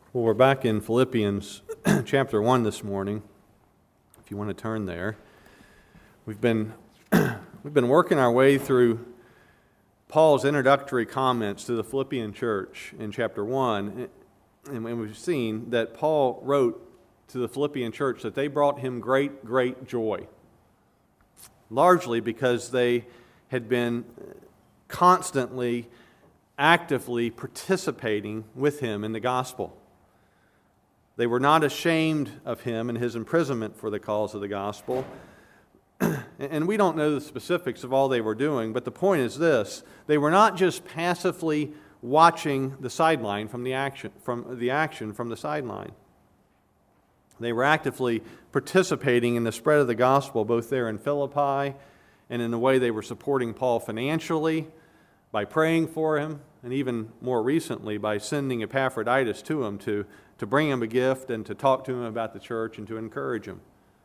Well, we're back in Philippians chapter 1 this morning, if you want to turn there. We've been working our way through Paul's introductory comments to the Philippian church in chapter 1, and we've seen that Paul wrote to the Philippian church that they brought him great, great joy, largely because they had been constantly, actively participating with him in the gospel. They were not ashamed of him and his imprisonment for the cause of the gospel. And we don't know the specifics of all they were doing, but the point is this: they were not just passively watching the sideline from the action from the sideline. They were actively participating in the spread of the gospel, both there in Philippi and in the way they were supporting Paul financially, by praying for him, and even more recently by sending Epaphroditus to him to bring him a gift and to talk to him about the church and to encourage him.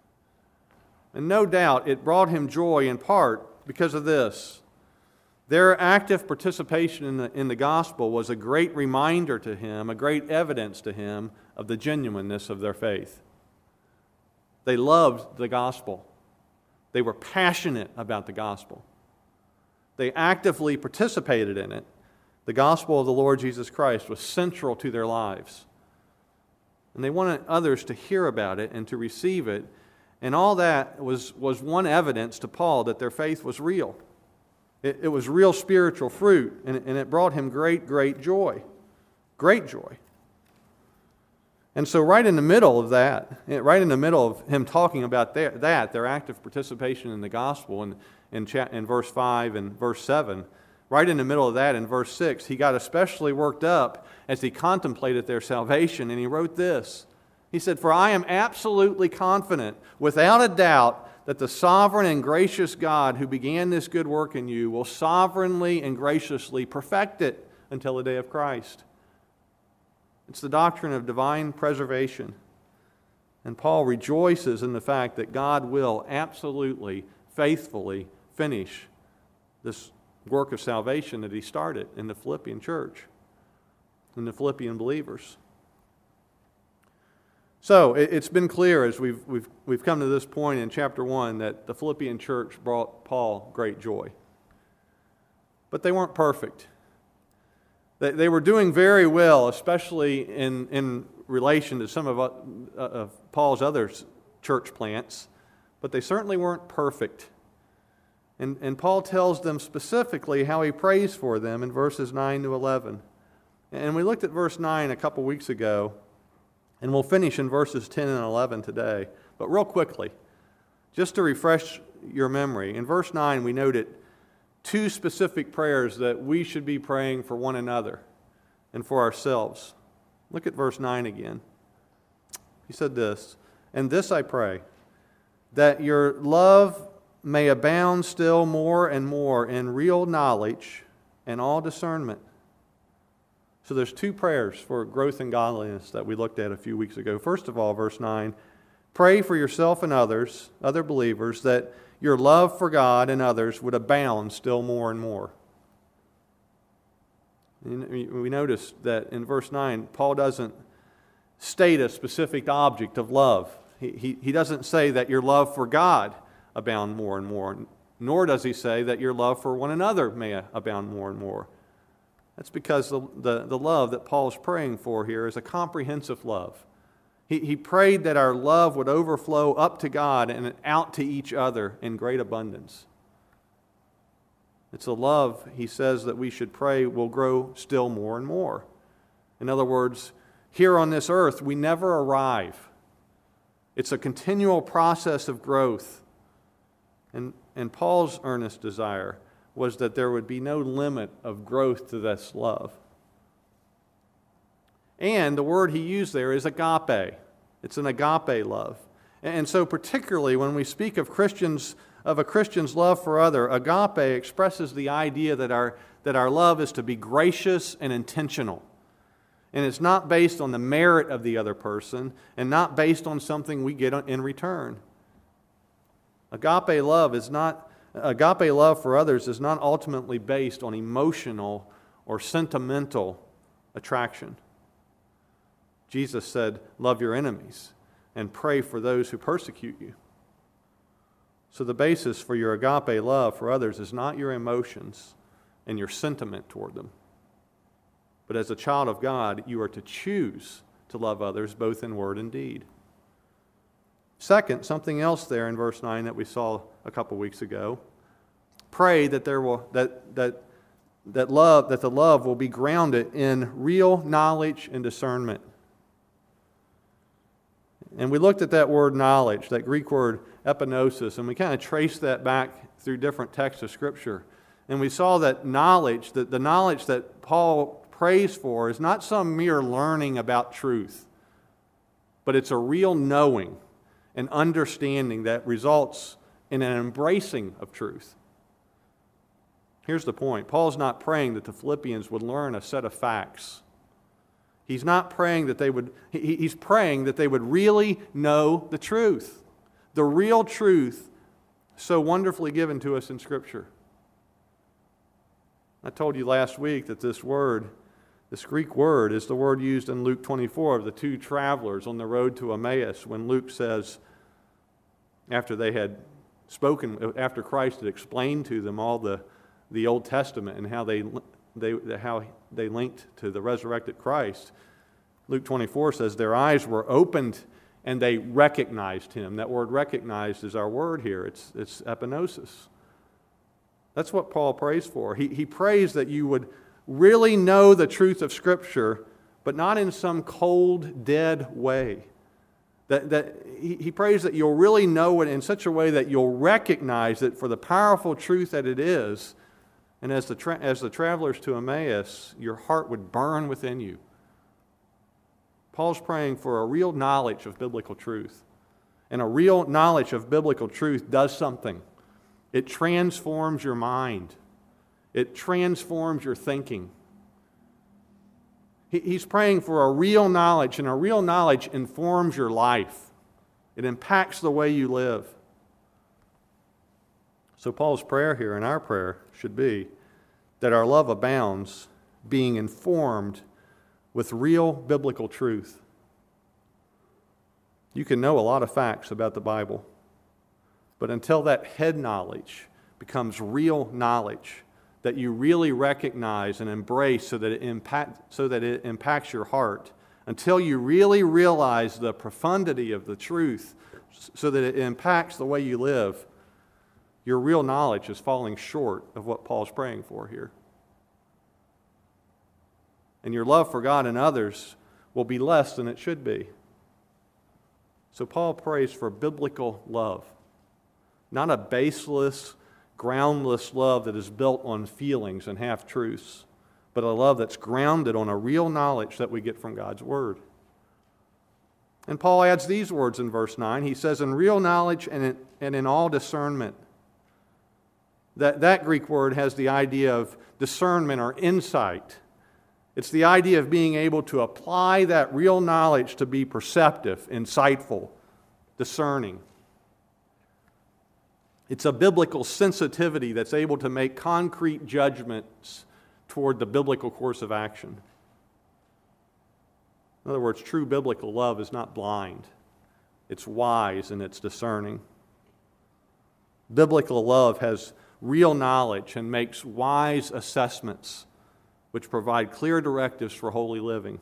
And no doubt it brought him joy in part because of this. Their active participation in the gospel was a great reminder to him, a great evidence to him of the genuineness of their faith. They loved the gospel. They were passionate about the gospel. They actively participated in it. The gospel of the Lord Jesus Christ was central to their lives. And they wanted others to hear about it and to receive it. And all that was one evidence to Paul that their faith was real. It was real spiritual fruit, and it brought him great, great joy. Great joy. And so right in the middle of that, right in the middle of him talking about their active participation in the gospel in verse 5 and verse 7, right in the middle of that in verse 6, he got especially worked up as he contemplated their salvation, and he wrote this. He said, "For I am absolutely confident, without a doubt, that the sovereign and gracious God who began this good work in you will sovereignly and graciously perfect it until the day of Christ." It's the doctrine of divine preservation. And Paul rejoices in the fact that God will absolutely, faithfully finish this work of salvation that he started in the Philippian church, in the Philippian believers. So it's been clear as we've come to this point in chapter 1 that the Philippian church brought Paul great joy. But they weren't perfect. They were doing very well, especially in relation to some of Paul's other church plants, but they certainly weren't perfect. And Paul tells them specifically how he prays for them in verses 9 to 11. And we looked at verse 9 a couple weeks ago, and we'll finish in verses 10 and 11 today. But real quickly, just to refresh your memory, in verse 9 we noted two specific prayers that we should be praying for one another and for ourselves. Look at verse 9 again. He said this, "And this I pray, that your love may abound still more and more in real knowledge and all discernment." So there's two prayers for growth in godliness that we looked at a few weeks ago. First of all, verse 9, pray for yourself and others, other believers, that your love for God and others would abound still more and more. We notice that in verse 9, Paul doesn't state a specific object of love. He doesn't say that your love for God abound more and more, nor does he say that your love for one another may abound more and more. That's because the love that Paul's praying for here is a comprehensive love. He prayed that our love would overflow up to God and out to each other in great abundance. It's a love, he says, that we should pray will grow still more and more. In other words, here on this earth, we never arrive. It's a continual process of growth. And Paul's earnest desire was that there would be no limit of growth to this love. And the word he used there is agape. It's an agape love. And so particularly when we speak of a Christian's love for other, agape expresses the idea that our love is to be gracious and intentional. And it's not based on the merit of the other person and not based on something we get in return. Agape love for others is not ultimately based on emotional or sentimental attraction. Jesus said, love your enemies and pray for those who persecute you. So the basis for your agape love for others is not your emotions and your sentiment toward them. But as a child of God, you are to choose to love others both in word and deed. Second, something else there in verse 9 that we saw a couple weeks ago. Pray that the love will be grounded in real knowledge and discernment. And we looked at that word knowledge, that Greek word epinosis, and we kind of traced that back through different texts of Scripture. And we saw that knowledge, that the knowledge that Paul prays for is not some mere learning about truth, but it's a real knowing and understanding that results in an embracing of truth. Here's the point. Paul's not praying that the Philippians would learn a set of facts. He's not praying that he's praying that they would really know the truth. The real truth so wonderfully given to us in Scripture. I told you last week that this Greek word, is the word used in Luke 24 of the two travelers on the road to Emmaus, when Luke says, after Christ had explained to them all the Old Testament and how they linked to the resurrected Christ, Luke 24 says their eyes were opened and they recognized him. That word recognized is our word here. It's epinosis. That's what Paul prays for. He prays that you would really know the truth of Scripture, but not in some cold, dead way. He prays that you'll really know it in such a way that you'll recognize it for the powerful truth that it is. And as the travelers to Emmaus, your heart would burn within you. Paul's praying for a real knowledge of biblical truth. And a real knowledge of biblical truth does something. It transforms your mind. It transforms your thinking. He's praying for a real knowledge, and a real knowledge informs your life. It impacts the way you live. So Paul's prayer here, and our prayer, should be that our love abounds, being informed with real biblical truth. You can know a lot of facts about the Bible, but until that head knowledge becomes real knowledge that you really recognize and embrace so that it impacts your heart, until you really realize the profundity of the truth so that it impacts the way you live, your real knowledge is falling short of what Paul's praying for here. And your love for God and others will be less than it should be. So Paul prays for biblical love, not a baseless, groundless love that is built on feelings and half-truths, but a love that's grounded on a real knowledge that we get from God's Word. And Paul adds these words in verse 9. He says, in real knowledge and in all discernment. That Greek word has the idea of discernment or insight. It's the idea of being able to apply that real knowledge to be perceptive, insightful, discerning. It's a biblical sensitivity that's able to make concrete judgments toward the biblical course of action. In other words, true biblical love is not blind. It's wise and it's discerning. Biblical love has real knowledge and makes wise assessments which provide clear directives for holy living.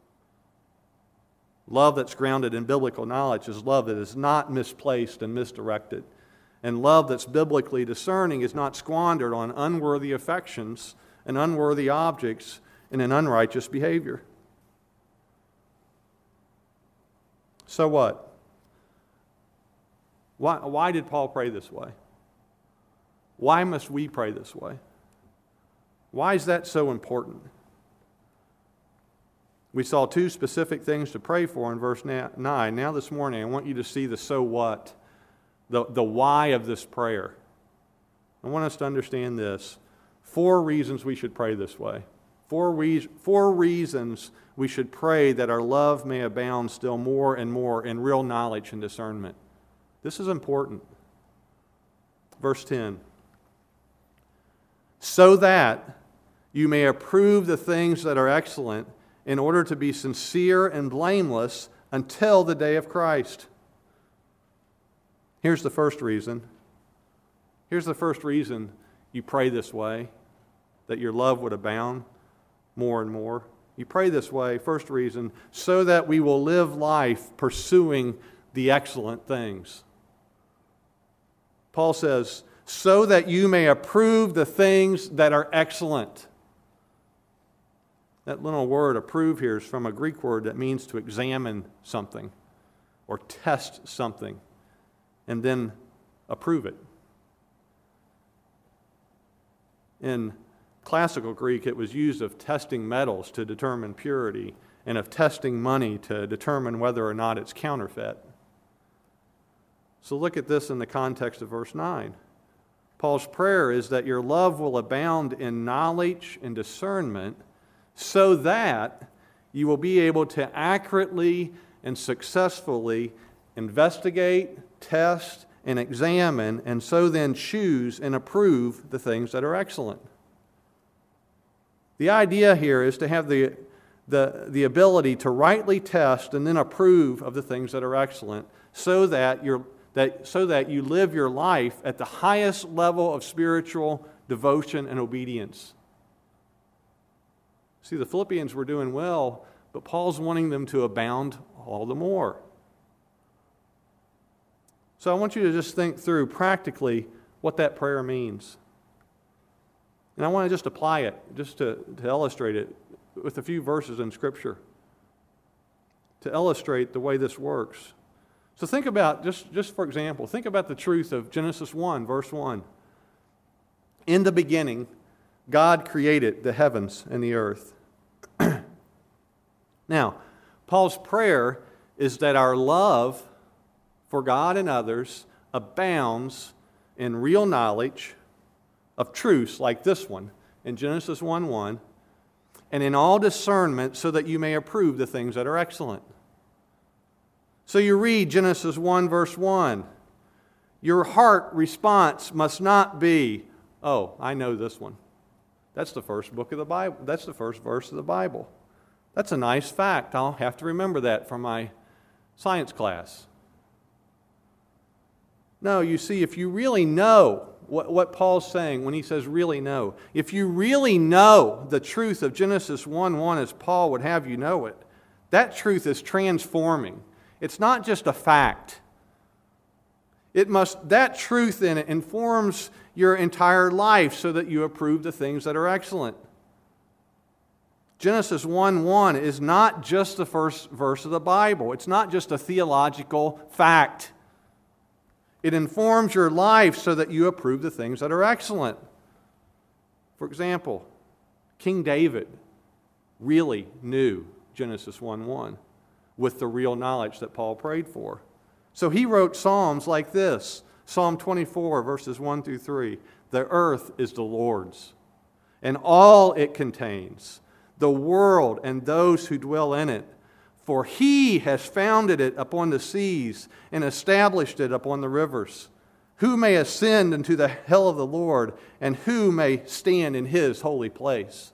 Love that's grounded in biblical knowledge is love that is not misplaced and misdirected. And love that's biblically discerning is not squandered on unworthy affections and unworthy objects and an unrighteous behavior. So what? Why did Paul pray this way? Why must we pray this way? Why is that so important? We saw two specific things to pray for in verse 9. Now this morning, I want you to see the so what, the why of this prayer. I want us to understand this. 4 reasons we should pray this way. 4 reasons we should pray that our love may abound still more and more in real knowledge and discernment. This is important. Verse 10. So that you may approve the things that are excellent in order to be sincere and blameless until the day of Christ. Here's the first reason. Here's the first reason you pray this way, that your love would abound more and more. You pray this way, first reason, so that we will live life pursuing the excellent things. Paul says, so that you may approve the things that are excellent. That little word approve here is from a Greek word that means to examine something or test something and then approve it. In classical Greek, it was used of testing metals to determine purity and of testing money to determine whether or not it's counterfeit. So look at this in the context of verse 9. Paul's prayer is that your love will abound in knowledge and discernment so that you will be able to accurately and successfully investigate, test, and examine, and so then choose and approve the things that are excellent. The idea here is to have the ability to rightly test and then approve of the things that are excellent so that you live your life at the highest level of spiritual devotion and obedience. See, the Philippians were doing well, but Paul's wanting them to abound all the more. So I want you to just think through practically what that prayer means. And I want to just apply it, just to illustrate it with a few verses in Scripture to illustrate the way this works. So think about, just for example, think about the truth of Genesis 1, verse 1. In the beginning, God created the heavens and the earth. Now, Paul's prayer is that our love for God and others abounds in real knowledge of truths like this one in Genesis 1:1, and in all discernment so that you may approve the things that are excellent. So you read Genesis 1 verse 1. Your heart response must not be, oh, I know this one. That's the first book of the Bible. That's the first verse of the Bible. That's a nice fact. I'll have to remember that from my science class. No, you see, if you really know what Paul's saying when he says really know, if you really know the truth of Genesis 1:1 as Paul would have you know it, that truth is transforming. It's not just a fact. That truth in it informs your entire life so that you approve the things that are excellent. Genesis 1:1 is not just the first verse of the Bible. It's not just a theological fact. It informs your life so that you approve the things that are excellent. For example, King David really knew Genesis 1:1 with the real knowledge that Paul prayed for. So he wrote Psalms like this, Psalm 24, verses 1 through 3. The earth is the Lord's, and all it contains, the world and those who dwell in it. For he has founded it upon the seas and established it upon the rivers. Who may ascend into the hill of the Lord, and who may stand in his holy place?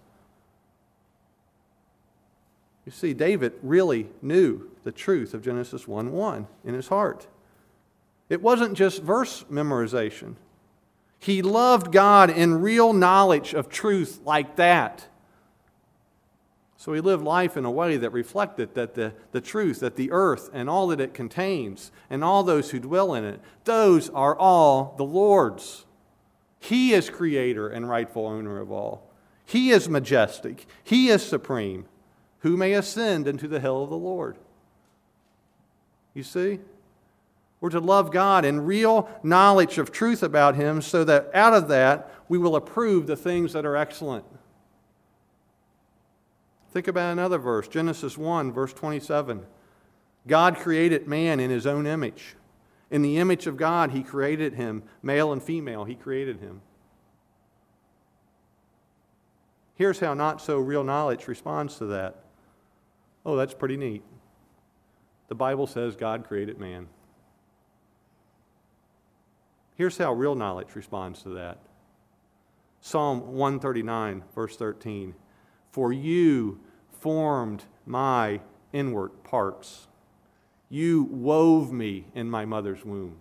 You see, David really knew the truth of Genesis 1:1 in his heart. It wasn't just verse memorization. He loved God in real knowledge of truth like that. So he lived life in a way that reflected that the truth, that the earth and all that it contains, and all those who dwell in it, those are all the Lord's. He is creator and rightful owner of all. He is majestic. He is supreme. Who may ascend into the hill of the Lord? You see? We're to love God in real knowledge of truth about Him so that out of that we will approve the things that are excellent. Think about another verse, Genesis 1, verse 27. God created man in His own image. In the image of God, He created him, male and female, He created him. Here's how not so real knowledge responds to that. Oh, that's pretty neat. The Bible says God created man. Here's how real knowledge responds to that. Psalm 139, verse 13. For you formed my inward parts. You wove me in my mother's womb.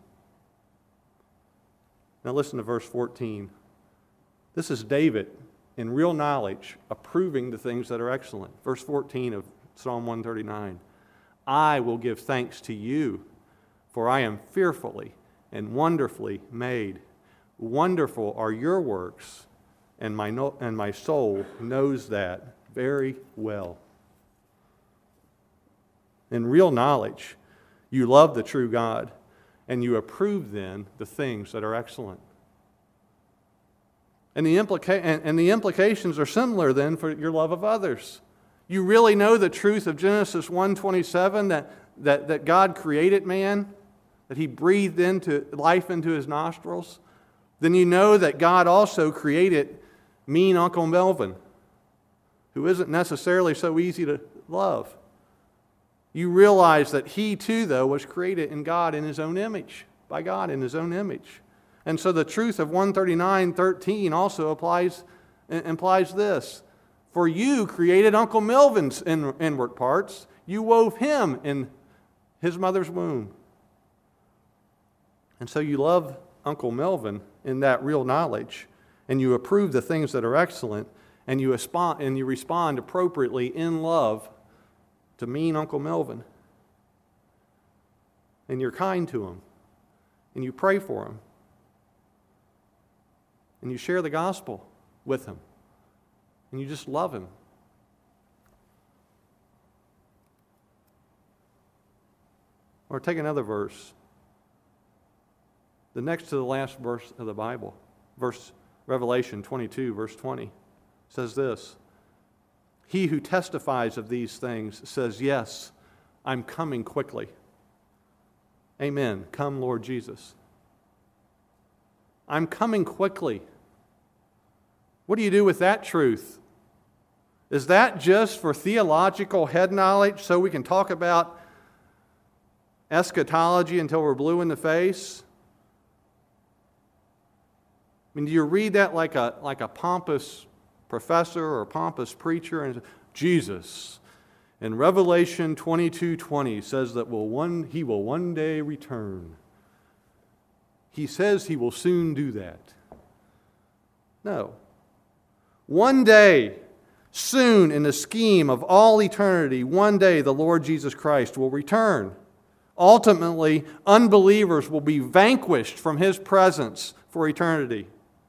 Now listen to verse 14. This is David in real knowledge approving the things that are excellent. Verse 14 of Psalm 139. I will give thanks to you, for I am fearfully and wonderfully made. Wonderful are your works, and my soul knows that very well. In real knowledge, you love the true God, and you approve then the things that are excellent. And the implications are similar then for your love of others. You really know the truth of Genesis 1:27 that God created man, that He breathed into life into his nostrils. Then you know that God also created mean Uncle Melvin, who isn't necessarily so easy to love. You realize that he too, though, was created in God in His own image, by God in His own image. And so the truth of 139:13 also implies this. For you created Uncle Melvin's inward parts. You wove him in his mother's womb. And so you love Uncle Melvin in that real knowledge, and you approve the things that are excellent, and you respond appropriately in love to mean Uncle Melvin. And you're kind to him, and you pray for him, and you share the gospel with him, and you just love him. Or take another verse. The next to the last verse of the Bible, Revelation 22, verse 20, says this. He who testifies of these things says, yes, I'm coming quickly. Amen. Come, Lord Jesus. I'm coming quickly. What do you do with that truth? Is that just for theological head knowledge so we can talk about eschatology until we're blue in the face? I mean, do you read that like a pompous professor or a pompous preacher? And Jesus, in Revelation 22:20, says that He will one day return. He says He will soon do that. No. One day, soon in the scheme of all eternity, one day the Lord Jesus Christ will return. Ultimately, unbelievers will be vanquished from His presence for eternity.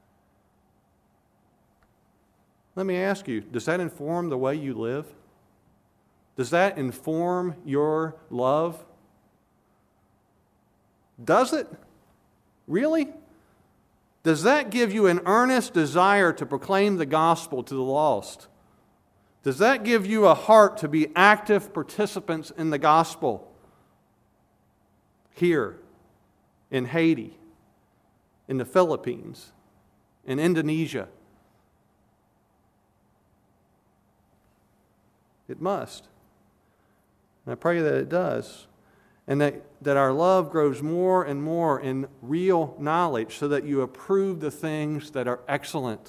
Let me ask you, does that inform the way you live? Does that inform your love? Does it? Really? Does that give you an earnest desire to proclaim the gospel to the lost? Does that give you a heart to be active participants in the gospel? Here, in Haiti, in the Philippines, in Indonesia. It must. And I pray that it does. And that our love grows more and more in real knowledge so that you approve the things that are excellent.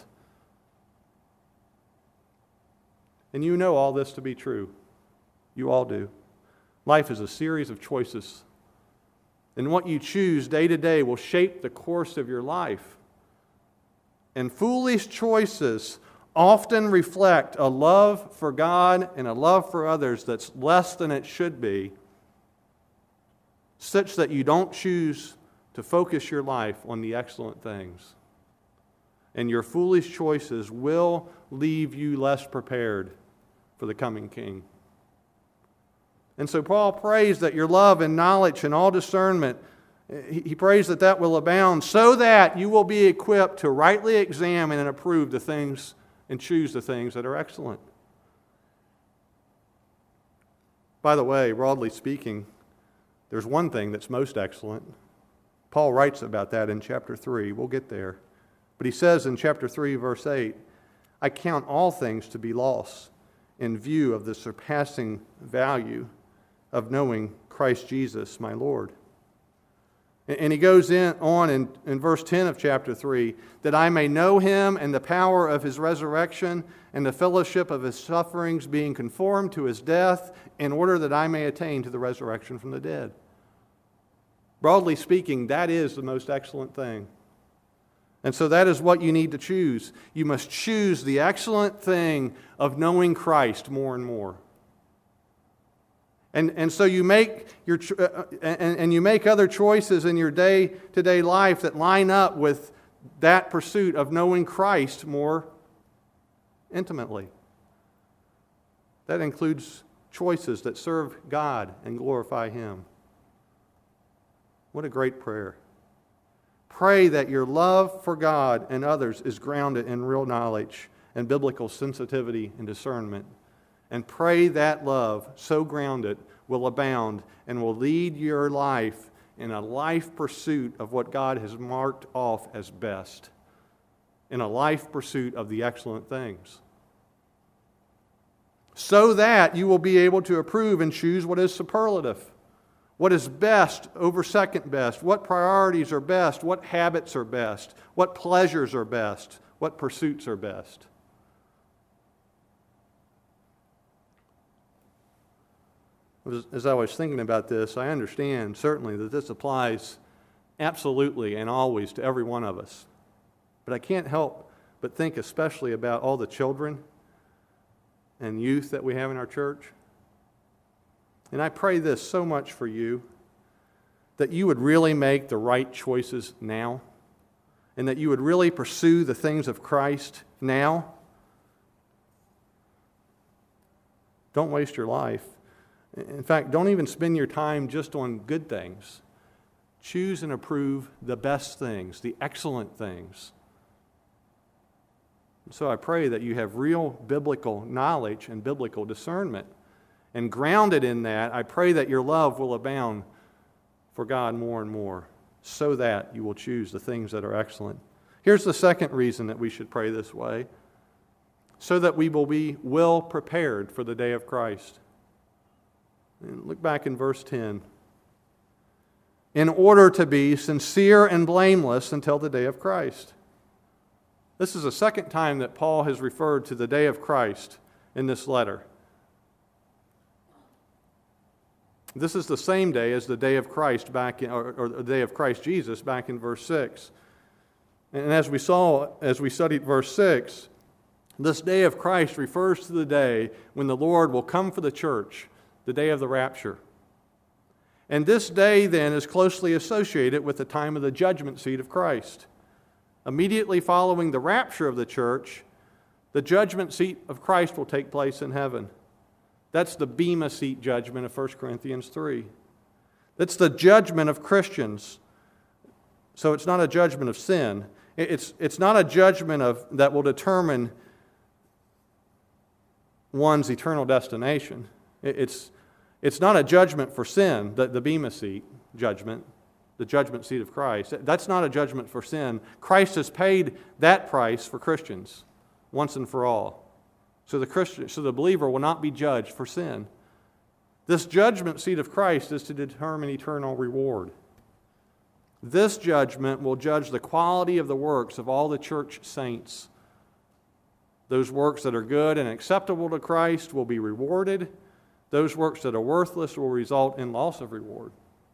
And you know all this to be true. You all do. Life is a series of choices. And what you choose day to day will shape the course of your life. And foolish choices often reflect a love for God and a love for others that's less than it should be, such that you don't choose to focus your life on the excellent things. And your foolish choices will leave you less prepared for the coming King. And so Paul prays that your love and knowledge and all discernment, he prays that will abound so that you will be equipped to rightly examine and approve the things and choose the things that are excellent. By the way, broadly speaking, there's one thing that's most excellent. Paul writes about that in chapter 3. We'll get there. But he says in chapter 3, verse 8, I count all things to be loss in view of the surpassing value of knowing Christ Jesus, my Lord. And he goes on in verse 10 of chapter 3, that I may know him and the power of his resurrection and the fellowship of his sufferings, being conformed to his death, in order that I may attain to the resurrection from the dead. Broadly speaking, that is the most excellent thing. And so that is what you need to choose. You must choose the excellent thing of knowing Christ more and more. And so you make you make other choices in your day-to-day life that line up with that pursuit of knowing Christ more intimately. That includes choices that serve God and glorify Him. What a great prayer. Pray that your love for God and others is grounded in real knowledge and biblical sensitivity and discernment. And pray that love, so grounded, will abound and will lead your life in a life pursuit of what God has marked off as best, in a life pursuit of the excellent things, so that you will be able to approve and choose what is superlative, what is best over second best, what priorities are best, what habits are best, what pleasures are best, what pursuits are best. As I was thinking about this, I understand certainly that this applies absolutely and always to every one of us. But I can't help but think especially about all the children and youth that we have in our church. And I pray this so much for you, that you would really make the right choices now, and that you would really pursue the things of Christ now. Don't waste your life. In fact, don't even spend your time just on good things. Choose and approve the best things, the excellent things. So I pray that you have real biblical knowledge and biblical discernment. And grounded in that, I pray that your love will abound for God more and more, so that you will choose the things that are excellent. Here's the second reason that we should pray this way: so that we will be well prepared for the day of Christ. And look back in verse 10. In order to be sincere and blameless until the day of Christ. This is the second time that Paul has referred to the day of Christ in this letter. This is the same day as the day of Christ or the day of Christ Jesus back in verse 6. And as we studied verse 6, this day of Christ refers to the day when the Lord will come for the church, the day of the rapture. And this day then is closely associated with the time of the judgment seat of Christ. Immediately following the rapture of the church, the judgment seat of Christ will take place in heaven. That's the Bema seat judgment of 1 Corinthians 3. That's the judgment of Christians. So it's not a judgment of sin. It's not a judgment that will determine one's eternal destination. It's not a judgment for sin, the Bema seat judgment, the judgment seat of Christ. That's not a judgment for sin. Christ has paid that price for Christians once and for all. So the believer will not be judged for sin. This judgment seat of Christ is to determine eternal reward. This judgment will judge the quality of the works of all the church saints. Those works that are good and acceptable to Christ will be rewarded. Those works that are worthless will result in loss of reward.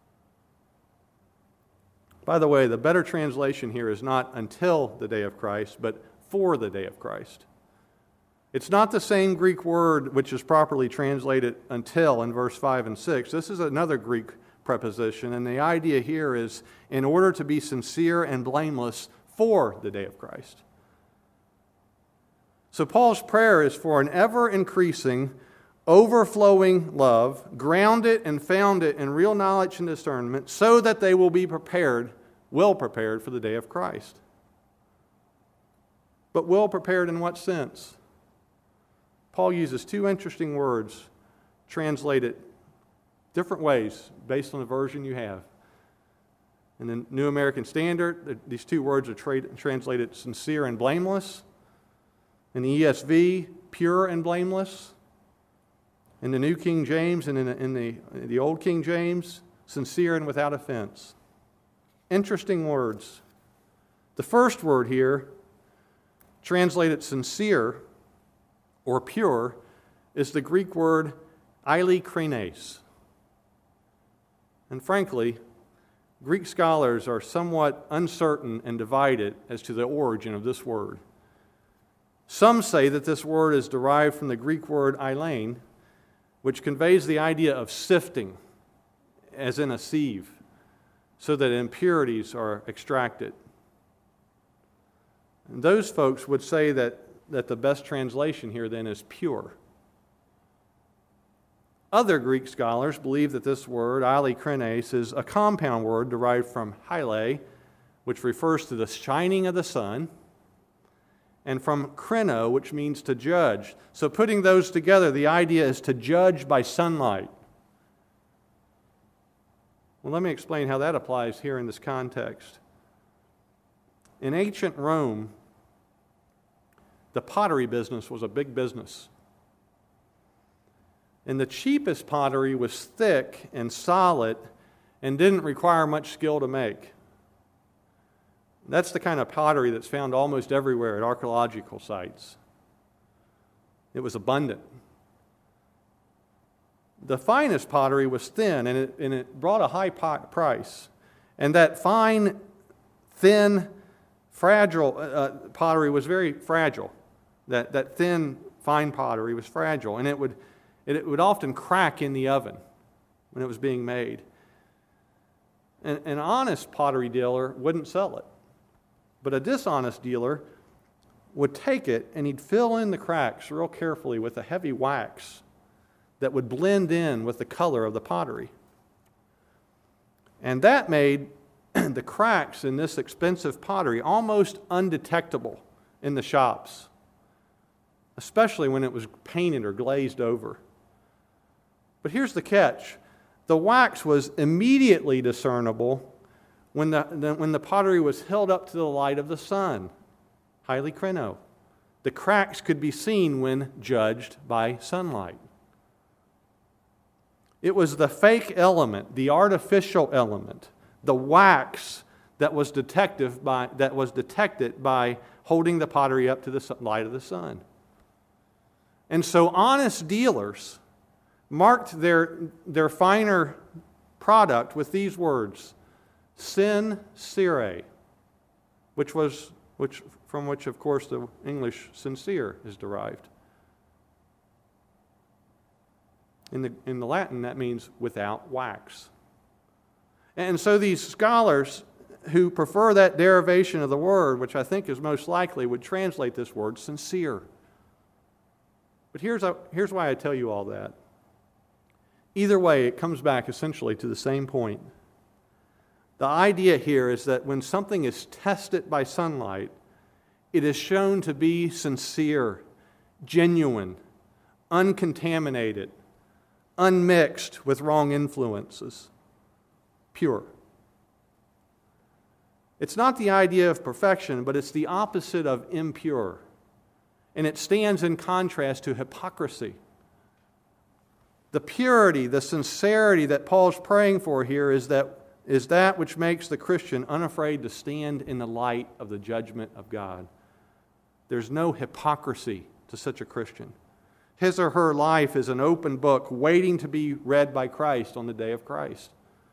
By the way, the better translation here is not until the day of Christ, but for the day of Christ. It's not the same Greek word which is properly translated until in verse 5 and 6. This is another Greek preposition, and the idea here is in order to be sincere and blameless for the day of Christ. So Paul's prayer is for an ever-increasing, overflowing love, grounded and founded in real knowledge and discernment, so that they will be well prepared for the day of Christ. But well prepared in what sense? Paul uses two interesting words translated different ways based on the version you have. In the New American Standard, these two words are translated sincere and blameless. In the ESV, pure and blameless. In the New King James and in the Old King James, sincere and without offense. interesting words. The first word here, translated sincere or pure, is the Greek word eilekrenes. And frankly, Greek scholars are somewhat uncertain and divided as to the origin of this word. Some say that this word is derived from the Greek word eilein, which conveys the idea of sifting, as in a sieve, so that impurities are extracted. And those folks would say that the best translation here then is pure. Other Greek scholars believe that this word, eilekrenes, is a compound word derived from hyle, which refers to the shining of the sun, and from kreno, which means to judge. So putting those together, the idea is to judge by sunlight. Well, let me explain how that applies here in this context. In ancient Rome, the pottery business was a big business. And the cheapest pottery was thick and solid and didn't require much skill to make. That's the kind of pottery that's found almost everywhere at archaeological sites. It was abundant. The finest pottery was thin, and it brought a high price. And that fine, thin, fragile pottery was very fragile. That thin, fine pottery was fragile, and it would often crack in the oven when it was being made. An honest pottery dealer wouldn't sell it, but a dishonest dealer would take it and he'd fill in the cracks real carefully with a heavy wax that would blend in with the color of the pottery. And that made the cracks in this expensive pottery almost undetectable in the shops, especially when it was painted or glazed over. But here's the catch. The wax was immediately discernible when the pottery was held up to the light of the sun, eilekrenes. The cracks could be seen when judged by sunlight. It was the fake element, the artificial element, the wax that was detected by holding the pottery up to the light of the sun. And so honest dealers marked their finer product with these words, sincere, from which of course the English sincere is derived. In the Latin, that means without wax. And so these scholars who prefer that derivation of the word, which I think is most likely, would translate this word sincere. But here's why I tell you all that. Either way, it comes back essentially to the same point. The idea here is that when something is tested by sunlight, it is shown to be sincere, genuine, uncontaminated, unmixed with wrong influences, pure. It's not the idea of perfection, but it's the opposite of impure. And it stands in contrast to hypocrisy. The purity, the sincerity that Paul's praying for here is that which makes the Christian unafraid to stand in the light of the judgment of God. There's no hypocrisy to such a Christian. His or her life is an open book waiting to be read by Christ on the day of Christ.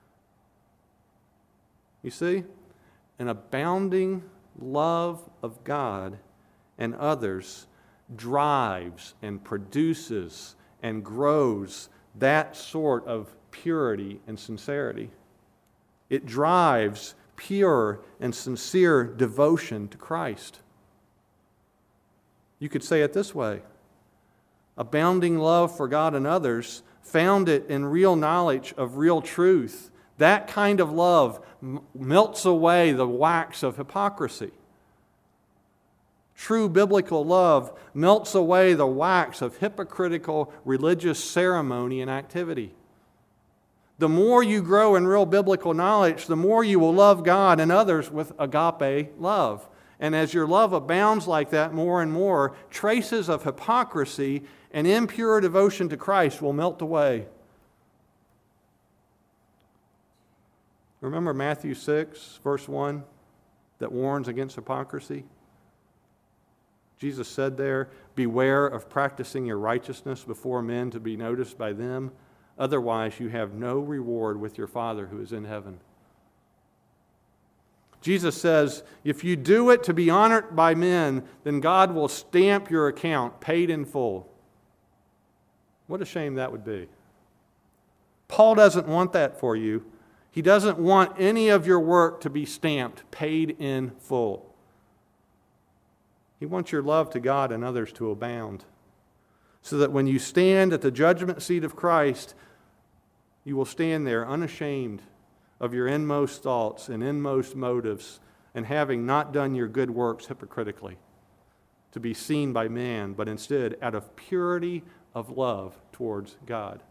You see? An abounding love of God and others drives and produces and grows that sort of purity and sincerity. It drives pure and sincere devotion to Christ. You could say it this way. Abounding love for God and others, founded in real knowledge of real truth, that kind of love melts away the wax of hypocrisy. True biblical love melts away the wax of hypocritical religious ceremony and activity. The more you grow in real biblical knowledge, the more you will love God and others with agape love. And as your love abounds like that more and more, traces of hypocrisy and impure devotion to Christ will melt away. Remember Matthew 6, verse 1, that warns against hypocrisy? Jesus said there, "Beware of practicing your righteousness before men to be noticed by them. Otherwise, you have no reward with your Father who is in heaven." Jesus says, if you do it to be honored by men, then God will stamp your account paid in full. What a shame that would be. Paul doesn't want that for you. He doesn't want any of your work to be stamped paid in full. He wants your love to God and others to abound, so that when you stand at the judgment seat of Christ, you will stand there unashamed of your inmost thoughts and inmost motives, and having not done your good works hypocritically, to be seen by man, but instead out of purity of love towards God.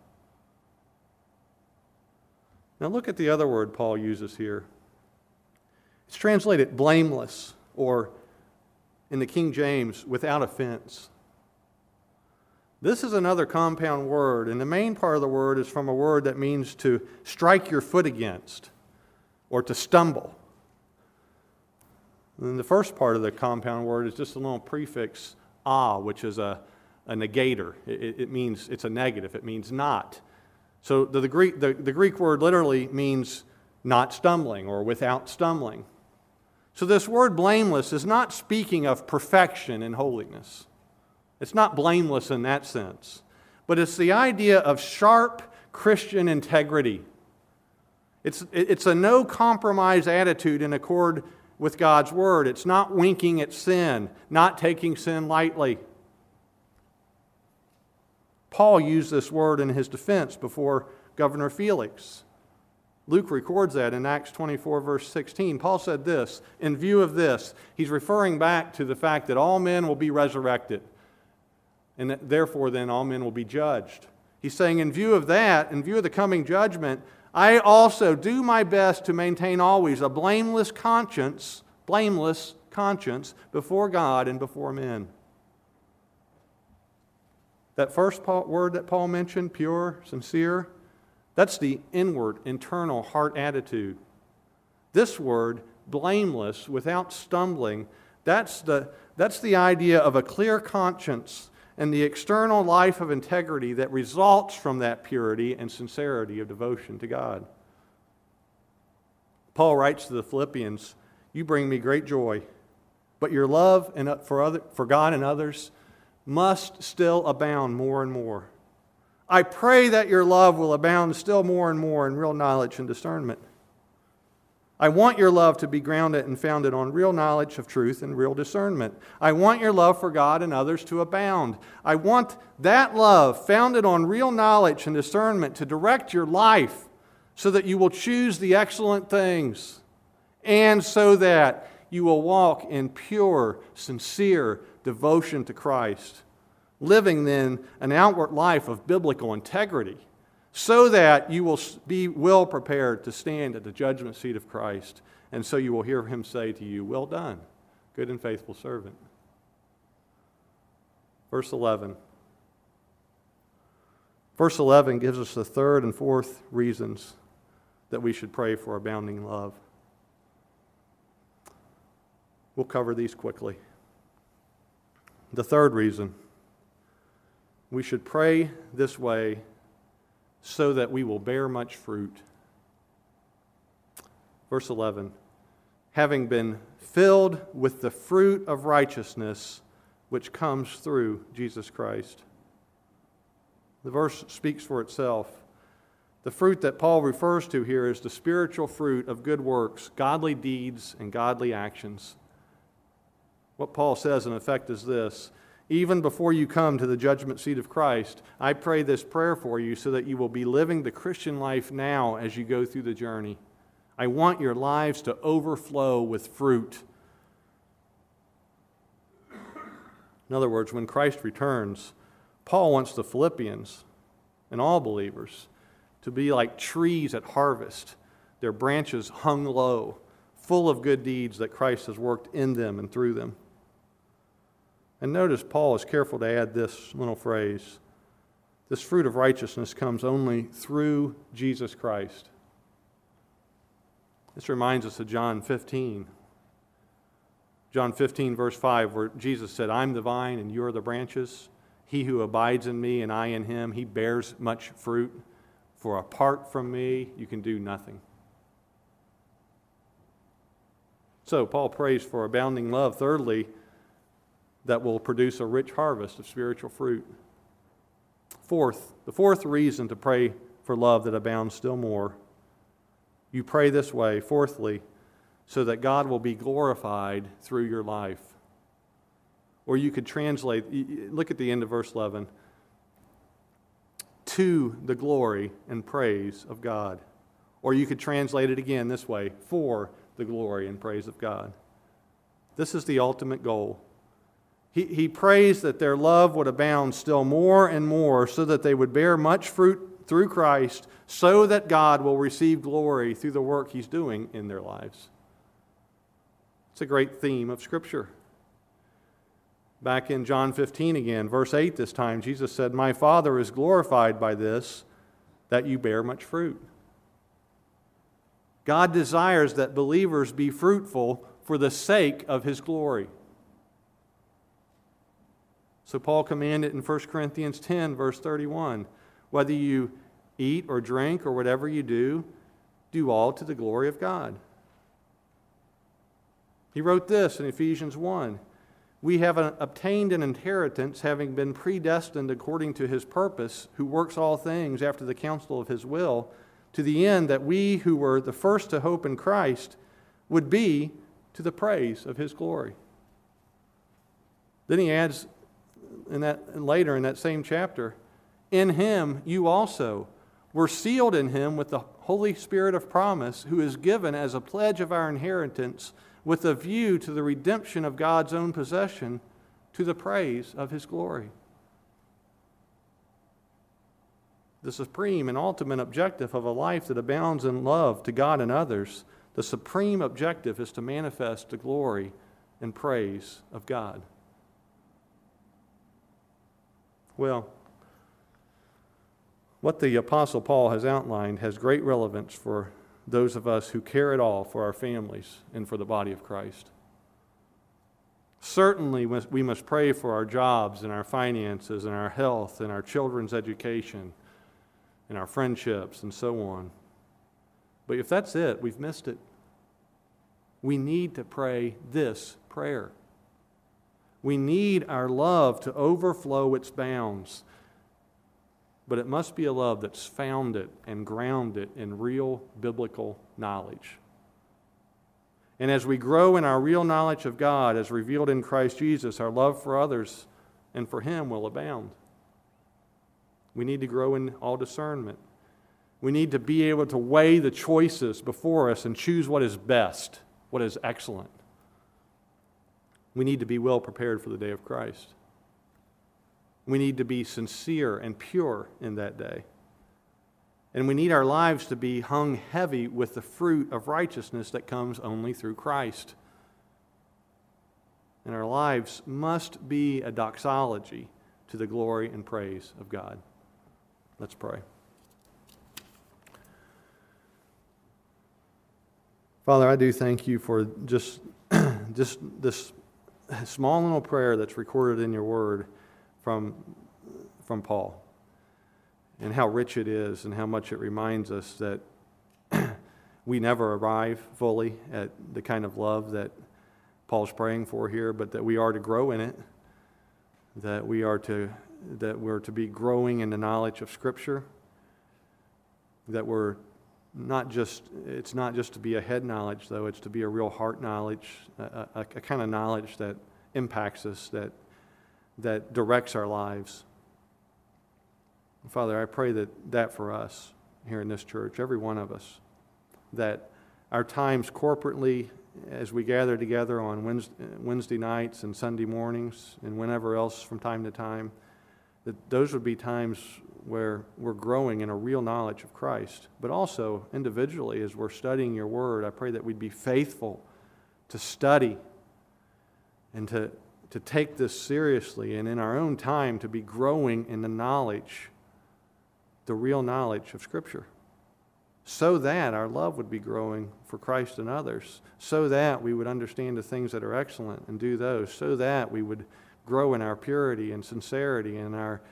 Now look at the other word Paul uses here. It's translated blameless, or in the King James, without offense. This is another compound word, and the main part of the word is from a word that means to strike your foot against or to stumble. And then the first part of the compound word is just a little prefix, which is a negator. It means, it's a negative, it means not. So the Greek word literally means not stumbling or without stumbling. So this word blameless is not speaking of perfection and holiness. It's not blameless in that sense. But it's the idea of sharp Christian integrity. It's a no-compromise attitude in accord with God's Word. It's not winking at sin, not taking sin lightly. Paul used this word in his defense before Governor Felix. Luke records that in Acts 24, verse 16. Paul said this, in view of this, he's referring back to the fact that all men will be resurrected, and that therefore then all men will be judged. He's saying in view of that, in view of the coming judgment, I also do my best to maintain always a blameless conscience before God and before men. That first word that Paul mentioned, pure, sincere, that's the inward, internal heart attitude. This word, blameless, without stumbling, that's the idea of a clear conscience and the external life of integrity that results from that purity and sincerity of devotion to God. Paul writes to the Philippians, "You bring me great joy, but your love for God and others must still abound more and more. I pray that your love will abound still more and more in real knowledge and discernment. I want your love to be grounded and founded on real knowledge of truth and real discernment. I want your love for God and others to abound. I want that love founded on real knowledge and discernment to direct your life so that you will choose the excellent things and so that you will walk in pure, sincere devotion to Christ, living then an outward life of biblical integrity, so that you will be well prepared to stand at the judgment seat of Christ, and so you will hear Him say to you, "Well done, good and faithful servant." Verse 11. Verse 11 gives us the third and fourth reasons that we should pray for abounding love. We'll cover these quickly. The third reason, we should pray this way so that we will bear much fruit. Verse 11, having been filled with the fruit of righteousness which comes through Jesus Christ. The verse speaks for itself. The fruit that Paul refers to here is the spiritual fruit of good works, godly deeds, and godly actions. What Paul says in effect is this: even before you come to the judgment seat of Christ, I pray this prayer for you so that you will be living the Christian life now as you go through the journey. I want your lives to overflow with fruit. In other words, when Christ returns, Paul wants the Philippians and all believers to be like trees at harvest, their branches hung low, full of good deeds that Christ has worked in them and through them. And notice Paul is careful to add this little phrase: this fruit of righteousness comes only through Jesus Christ. This reminds us of John 15. John 15, verse 5, where Jesus said, I'm the vine and you are the branches. He who abides in me and I in him, he bears much fruit. For apart from me, you can do nothing. So Paul prays for abounding love. Thirdly, that will produce a rich harvest of spiritual fruit. The fourth reason to pray for love that abounds still more. You pray this way, fourthly, so that God will be glorified through your life. Or you could translate, look at the end of verse 11, to the glory and praise of God. Or you could translate it again this way, for the glory and praise of God. This is the ultimate goal. He prays that their love would abound still more and more so that they would bear much fruit through Christ, so that God will receive glory through the work He's doing in their lives. It's a great theme of Scripture. Back in John 15 again, verse 8 this time, Jesus said, My Father is glorified by this, that you bear much fruit. God desires that believers be fruitful for the sake of His glory. So Paul commanded in 1 Corinthians 10, verse 31, whether you eat or drink or whatever you do, do all to the glory of God. He wrote this in Ephesians 1, we have obtained an inheritance, having been predestined according to His purpose, who works all things after the counsel of His will, to the end that we who were the first to hope in Christ would be to the praise of His glory. Then he adds later in that same chapter, in Him you also were sealed in Him with the Holy Spirit of promise, who is given as a pledge of our inheritance, with a view to the redemption of God's own possession, to the praise of His glory. The supreme and ultimate objective of a life that abounds in love to God and others, the supreme objective is to manifest the glory and praise of God. Well, what the Apostle Paul has outlined has great relevance for those of us who care at all for our families and for the body of Christ. Certainly, we must pray for our jobs and our finances and our health and our children's education and our friendships and so on. But if that's it, we've missed it. We need to pray this prayer. We need our love to overflow its bounds. But it must be a love that's founded and grounded in real biblical knowledge. And as we grow in our real knowledge of God, as revealed in Christ Jesus, our love for others and for Him will abound. We need to grow in all discernment. We need to be able to weigh the choices before us and choose what is best, what is excellent. We need to be well prepared for the day of Christ. We need to be sincere and pure in that day. And we need our lives to be hung heavy with the fruit of righteousness that comes only through Christ. And our lives must be a doxology to the glory and praise of God. Let's pray. Father, I do thank You for just this small little prayer that's recorded in Your Word from Paul, and how rich it is and how much it reminds us that we never arrive fully at the kind of love that Paul's praying for here, but that we are to grow in it, that we're to be growing in the knowledge of Scripture, that it's not just to be a head knowledge, though, it's to be a real heart knowledge, a kind of knowledge that impacts us, that directs our lives. Father, I pray that for us here in this church, every one of us, that our times corporately, as we gather together on Wednesday nights and Sunday mornings and whenever else from time to time, that those would be times where we're growing in a real knowledge of Christ. But also individually, as we're studying Your Word, I pray that we'd be faithful to study and to take this seriously, and in our own time to be growing in the knowledge, the real knowledge of Scripture, so that our love would be growing for Christ and others, so that we would understand the things that are excellent and do those, so that we would grow in our purity and sincerity and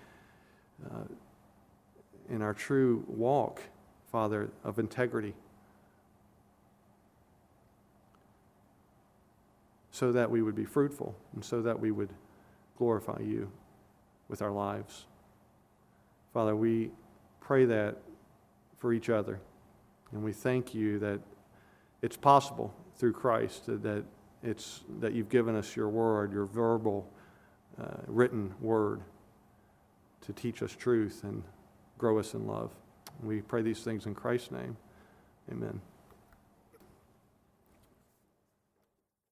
in our true walk, Father, of integrity, so that we would be fruitful and so that we would glorify you with our lives. Father, we pray that for each other, and we thank you that it's possible through Christ, that you've given us your word, your verbal, written word, to teach us truth and grow us in love. We pray these things in Christ's name. Amen.